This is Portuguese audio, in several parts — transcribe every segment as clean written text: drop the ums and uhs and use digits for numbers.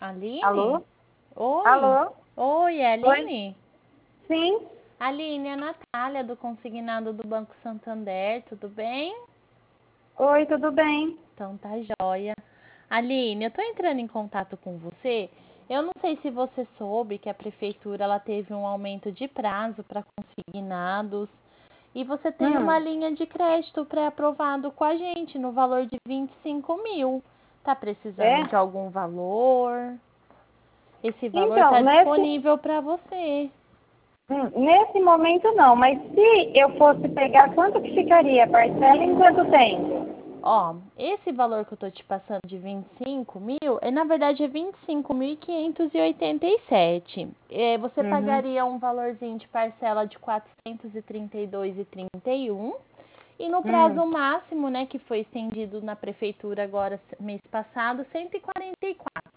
Alô? Aline? Oi. Alô? Oi, é a Oi? Aline? Sim? Aline, é a Natália do Consignado do Banco Santander, tudo bem? Oi, tudo bem? Então tá joia. Aline, eu tô entrando em contato com você. Eu não sei se você soube que a prefeitura ela teve um aumento de prazo para consignados e você tem uma Hum, linha de crédito pré-aprovado com a gente no valor de 25 mil. Tá precisando é? de algum valor? Esse valor Então, está disponível para você. nesse momento não, mas se eu fosse pegar, quanto que ficaria a parcela em quanto tempo? Ó, esse valor que eu tô te passando de 25 mil, na verdade é 25.587. Você Uhum, pagaria um valorzinho de parcela de 432,31 e no prazo hum, máximo, né, que foi estendido na prefeitura agora mês passado, 144.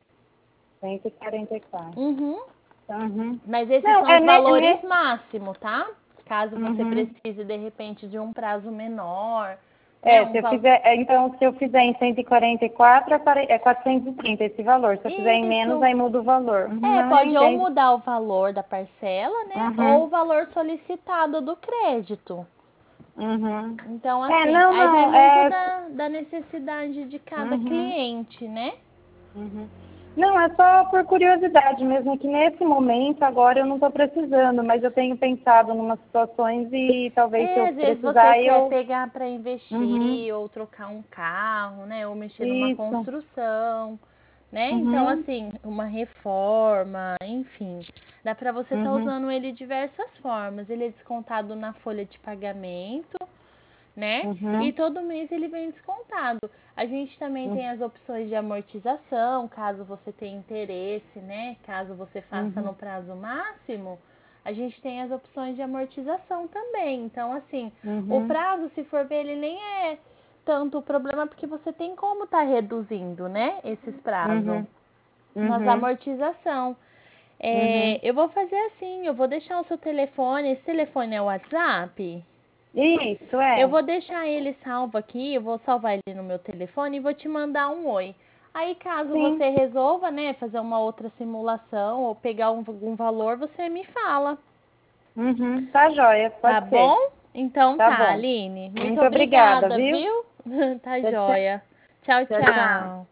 144. Uhum. Uhum. Mas esses Não, são os é valores nesse... máximo, tá? Caso você Uhum. precise de repente de um prazo menor, né, É, um se eu valor. fizer, então, se eu fizer em 144, é 430 esse valor. Se eu fizer em menos, Isso. aí muda o valor. Uhum, não, eu Pode ou entendo. mudar o valor da parcela, né? Ou o Uhum, valor solicitado do crédito. uhum. Então, É, assim, não, aí vai não, muito é... da necessidade de cada Uhum. cliente, né? Uhum. Não, é só por curiosidade mesmo, que nesse momento agora eu não estou precisando, mas eu tenho pensado em umas situações e talvez se eu Às vezes você precisar quer eu. pegar para Uhum. investir, ou trocar um carro, né? Ou mexer numa Isso. construção, né? Então, Uhum. assim, uma reforma, enfim, dá para você estar Uhum. usando ele de diversas formas. Ele é descontado na folha de pagamento, né? E Uhum. todo mês ele vem descontado. A gente também tem as opções de amortização, caso você tenha interesse, né? Caso você faça no Uhum. prazo máximo, a gente tem as opções de amortização também. Então, assim, o Uhum. prazo, se for ver, ele nem é tanto o problema, porque você tem como tá reduzindo, né? Esses prazos Uhum. nas Uhum. amortização. Uhum. Eu vou fazer assim, eu vou deixar o seu telefone. Esse telefone é o WhatsApp? Isso Eu é. vou deixar ele salvo aqui, eu vou salvar ele no meu telefone e vou te mandar um oi. Aí, caso Sim. você resolva, né, fazer uma outra simulação ou pegar algum valor, você me fala, Uhum. Tá joia, tá pode ser. bom? Então Tá tá, bom. Aline. Muito Muito obrigada, obrigada, viu? viu? Tá Tchau, tchau. joia. Tchau, Tchau, tchau. tchau.